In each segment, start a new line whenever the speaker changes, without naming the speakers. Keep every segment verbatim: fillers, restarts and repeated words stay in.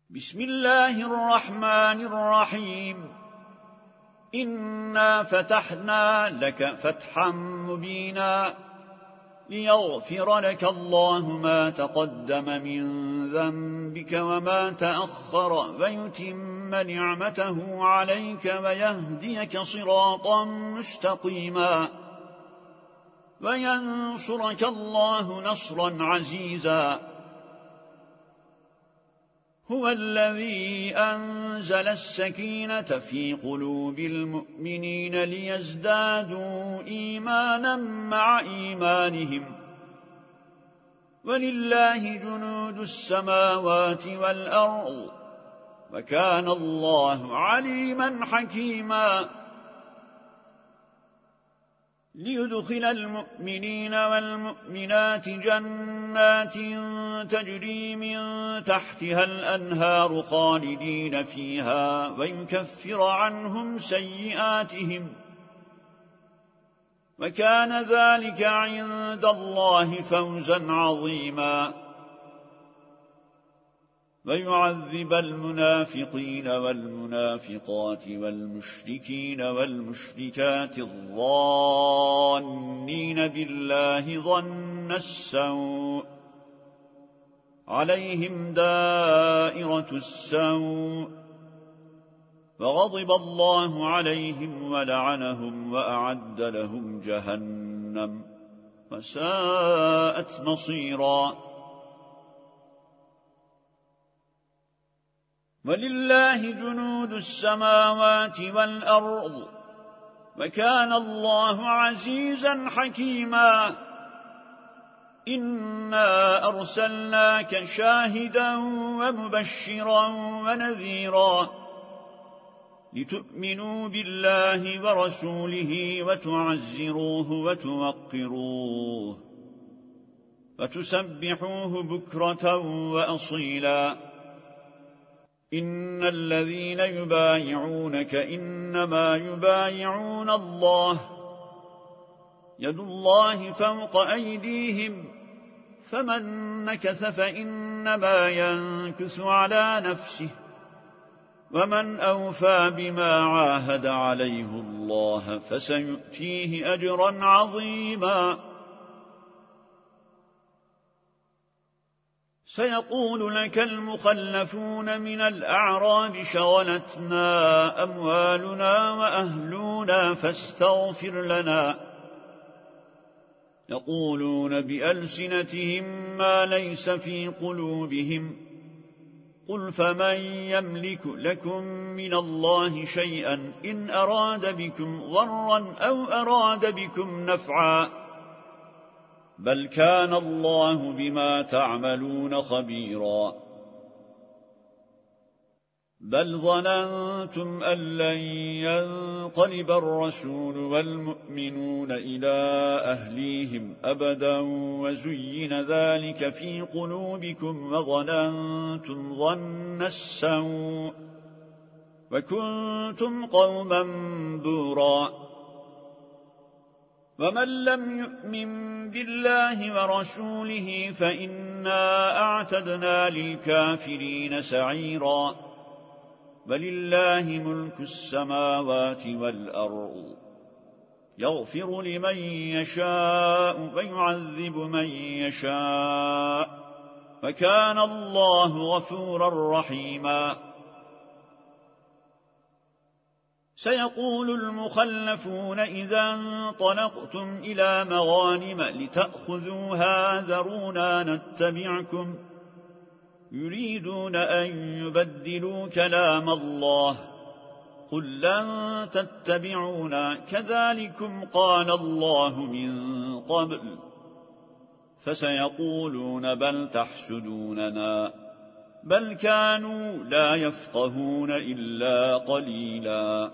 بسم الله الرحمن الرحيم إنا فتحنا لك فتحا مبينا ليغفر لك الله ما تقدم من ذنبك وما تأخر ويتم نعمته عليك ويهديك صراطا مستقيما وينصرك الله نصرا عزيزا هو الذي أنزل السكينة في قلوب المؤمنين ليزدادوا إيمانا مع إيمانهم ولله جنود السماوات والأرض وكان الله عليما حكيما ليدخل المؤمنين والمؤمنات جنات تجري من تحتها الأنهار خالدين فيها ويكفر عنهم سيئاتهم وكان ذلك عند الله فوزا عظيما ويعذب المنافقين والمنافقات والمشركين والمشركات الظانين بالله ظن السوء عليهم دائرة السوء وغضب الله عليهم ولعنهم وأعد لهم جهنم وساءت مصيرا ولله جنود السماوات والأرض وكان الله عزيزا حكيما إنا أرسلناك شاهدا ومبشرا ونذيرا لتؤمنوا بالله ورسوله وتعزروه وتوقروه وتسبحوه بكرة وأصيلا إن الذين يبايعونك إنما يبايعون الله يد الله فوق أيديهم فمن نكث فإنما ينكث على نفسه ومن أوفى بما عاهد عليه الله فسيؤتيه أجرا عظيما سيقول لك المخلفون من الأعراب شغلتنا أموالنا وأهلنا فاستغفر لنا يقولون بألسنتهم ما ليس في قلوبهم قل فمن يملك لكم من الله شيئا إن أراد بكم ضرا أو أراد بكم نفعا بل كان الله بما تعملون خبيرا بل ظننتم أن لن ينقلب الرسول والمؤمنون إلى أهليهم أبدا وزين ذلك في قلوبكم وظننتم ظن السوء وكنتم قوما بورا ومن لم يؤمن بالله ورسوله فإنا أعتدنا للكافرين سعيرا ولله ملك السماوات والأرض يغفر لمن يشاء ويعذب من يشاء وكان الله غفورا رحيما سيقول المخلفون إذا انطلقتم إلى مغانم لتأخذوها ذرونا نتبعكم يريدون أن يبدلوا كلام الله قل لن تتبعونا كذلكم قال الله من قبل فسيقولون بل تحسدوننا بل كانوا لا يفقهون إلا قليلا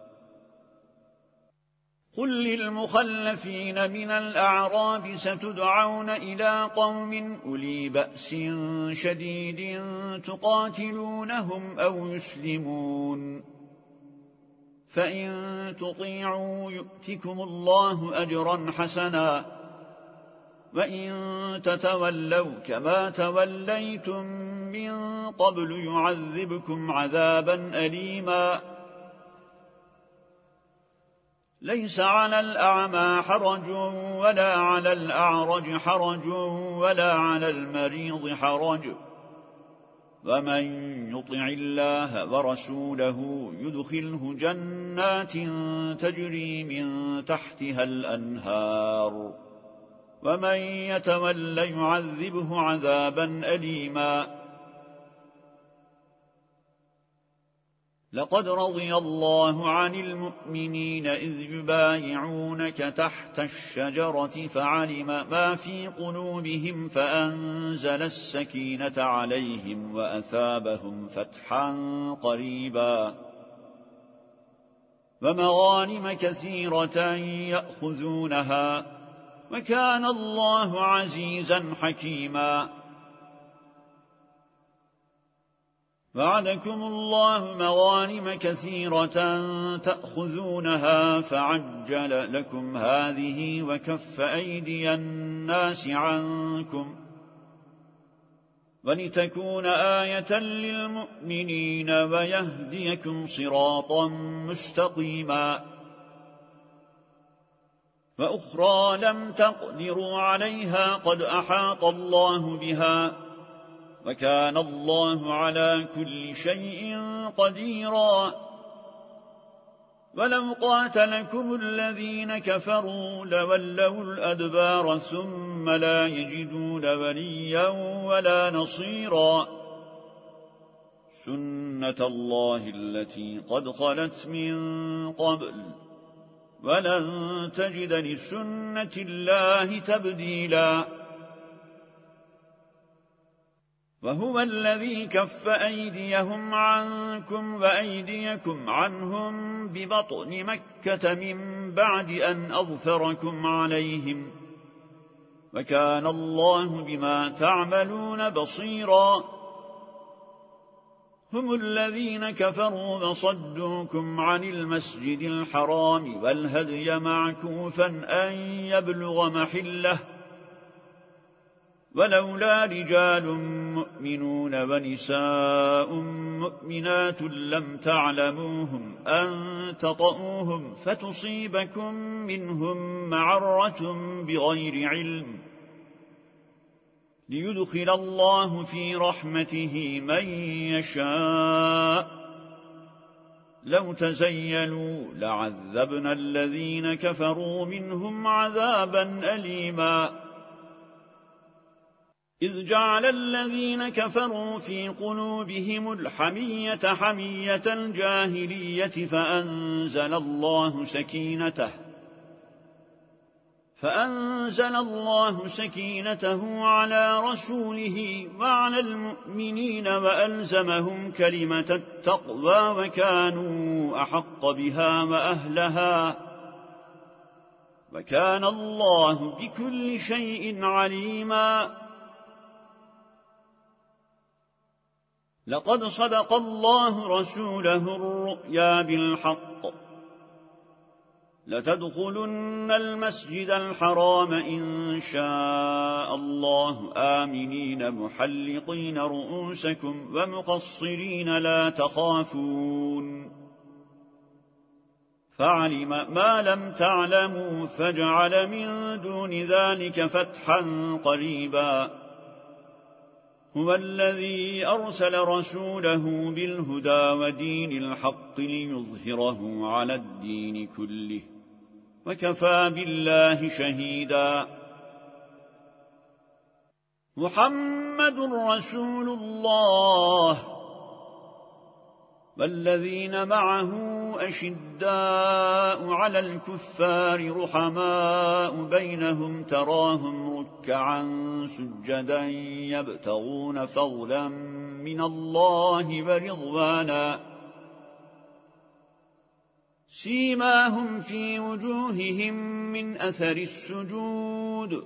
قل للمخلفين من الأعراب ستدعون إلى قوم أولي بأس شديد تقاتلونهم أو يسلمون فإن تطيعوا يؤتكم الله أجرا حسنا وإن تتولوا كما توليتم من قبل يعذبكم عذابا أليما ليس على الأعمى حرج ولا على الأعرج حرج ولا على المريض حرج ومن يطع الله ورسوله يدخله جنات تجري من تحتها الأنهار ومن يتول يعذبه عذابا أليما لقد رضي الله عن المؤمنين إذ يبايعونك تحت الشجرة فعلم ما في قلوبهم فأنزل السكينة عليهم وأثابهم فتحا قريبا ومغانم كثيرة يأخذونها وكان الله عزيزا حكيما وعدكم الله مغانم كثيرة تأخذونها فعجل لكم هذه وكف أيدي الناس عنكم ولتكون آية للمؤمنين ويهديكم صراطا مستقيما وأخرى لم تقدروا عليها قد أحاط الله بها وكان الله على كل شيء قديرا ولو قاتلكم الذين كفروا لولوا الأدبار ثم لا يجدون وليا ولا نصيرا سنة الله التي قد خلت من قبل ولن تجد لسنة الله تبديلا وهو الذي كف أيديهم عنكم وأيديكم عنهم ببطن مكة من بعد أن أظفركم عليهم وكان الله بما تعملون بصيرا هم الذين كفروا وصدوكم عن المسجد الحرام والهدي معكوفا أن يبلغ محله ولولا رجال مؤمنون ونساء مؤمنات لم تعلموهم أن تطؤوهم فتصيبكم منهم معرة بغير علم ليدخل الله في رحمته من يشاء لو تزيلوا لعذبنا الذين كفروا منهم عذابا أليما إذ جعل الذين كفروا في قلوبهم الحمية حمية الجاهلية فأنزل الله سكينته فأنزل الله سكينته على رسوله وعلى المؤمنين وألزمهم كلمة التقوى وكانوا أحق بها وأهلها وكان الله بكل شيء عليما لقد صدق الله رسوله الرؤيا بالحق لتدخلن المسجد الحرام إن شاء الله آمنين محلقين رؤوسكم ومقصرين لا تخافون فعلم ما لم تعلموا فاجعل من دون ذلك فتحا قريبا هو الذي أرسل رسوله بالهدى ودين الحق ليظهره على الدين كله وكفى بالله شهيدا محمد رسول الله والذين معه أشداء على الكفار رحماء بينهم تراهم ركعا سجدا يبتغون فضلا من الله ورضوانا سيماهم في وجوههم من أثر السجود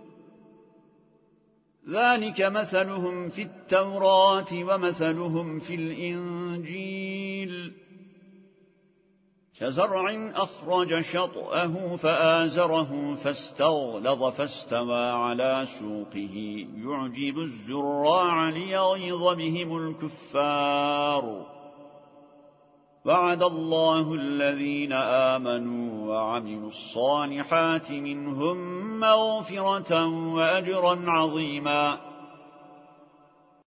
ذلك مثلهم في التوراة ومثلهم في الإنجيل كزرع أخرج شطأه فآزره فاستغلظ فاستوى على سوقه يعجب الزراع ليغيظ بهم الكفار. وعد الله الذين آمنوا وعملوا الصالحات منهم مغفرة وأجرا عظيما.